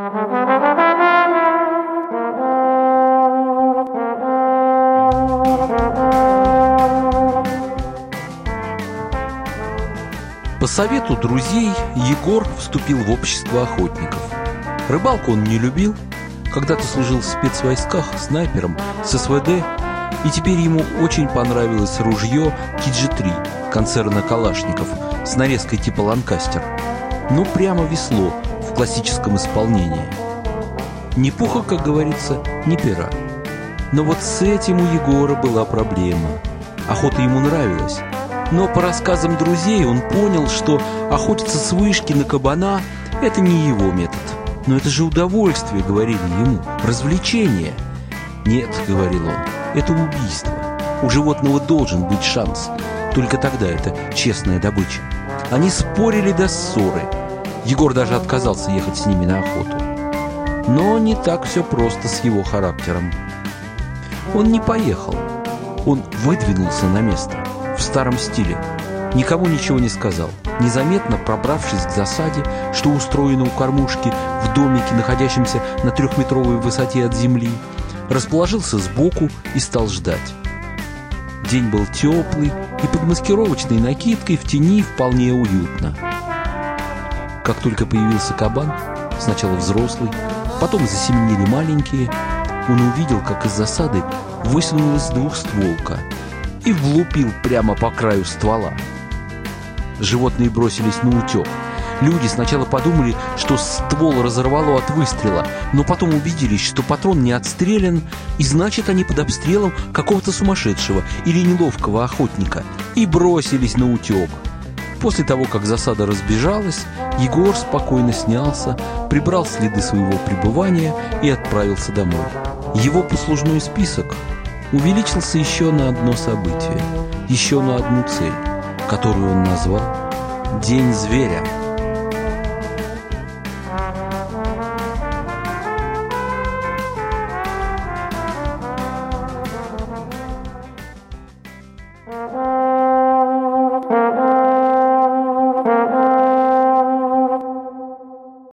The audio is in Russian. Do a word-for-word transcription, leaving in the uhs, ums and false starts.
По совету друзей Егор вступил в общество охотников. Рыбалку он не любил, когда-то служил в спецвойсках снайпером с эс вэ дэ, и теперь ему очень понравилось ружье ки джи три концерна Калашников с нарезкой типа Ланкастер. Ну, прямо весло в классическом исполнении. Ни пуха, как говорится, ни пера. Но вот с этим у Егора была проблема. Охота ему нравилась, но по рассказам друзей он понял, что охотиться с вышки на кабана – это не его метод. «Но это же удовольствие», — говорили ему, — «развлечение». «Нет», — говорил он, — «это убийство. У животного должен быть шанс. Только тогда это честная добыча». Они спорили до ссоры. Егор даже отказался ехать с ними на охоту. Но не так все просто с его характером. Он не поехал. Он выдвинулся на место в старом стиле. Никому ничего не сказал, незаметно пробравшись к засаде, что устроено у кормушки в домике, находящемся на трехметровой высоте от земли, расположился сбоку и стал ждать. День был теплый, и под маскировочной накидкой в тени вполне уютно. Как только появился кабан, сначала взрослый, потом засеменили маленькие, он увидел, как из засады высунулась двухстволка и влупил прямо по краю ствола. Животные бросились на утек. Люди сначала подумали, что ствол разорвало от выстрела, но потом убедились, что патрон не отстрелян, и значит, они под обстрелом какого-то сумасшедшего или неловкого охотника, и бросились на утек. После того, как засада разбежалась, Егор спокойно снялся, прибрал следы своего пребывания и отправился домой. Его послужной список увеличился еще на одно событие, еще на одну цель, которую он назвал «День зверя». Uh-huh.